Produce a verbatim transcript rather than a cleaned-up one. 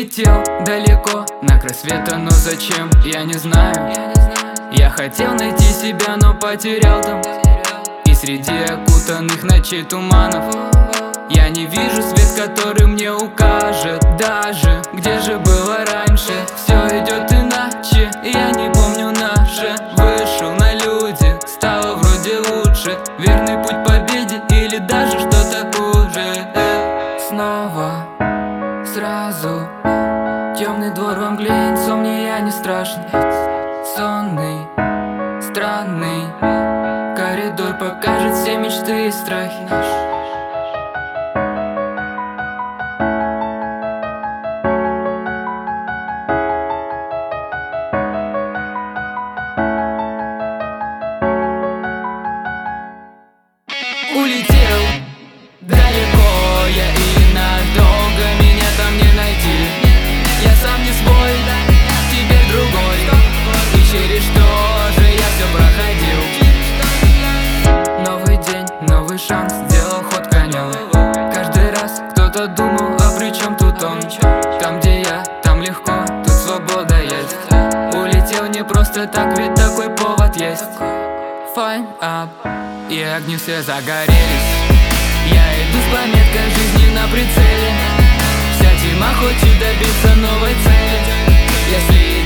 Улетел далеко, на край света, но зачем, я не знаю. Я хотел найти себя, но потерял там. И среди окутанных ночей туманов я не вижу свет, который мне укажет даже, где же было раньше. Все идет иначе, я не помню наше. Вышел на люди, стало вроде лучше. Верный путь к победе или даже что-то хуже. Снова, сразу, темный двор во мгле, инсомния не страшен. Сонный, странный коридор покажет все мечты и страхи. Улетел далеко я, и надолго меня там не найти. Я сам не свой, теперь другой, и через что же я все проходил. Новый день, новый шанс, сделал ход конем. Каждый раз кто-то думал, а при чем тут он? Там, где я, там легко, тут свобода есть. Улетел не просто так, ведь такой повод есть. Fine up, и огни все загорелись. Я иду с пометкой жизни на прицеле. Вся тьма хочет добиться новой цели. Если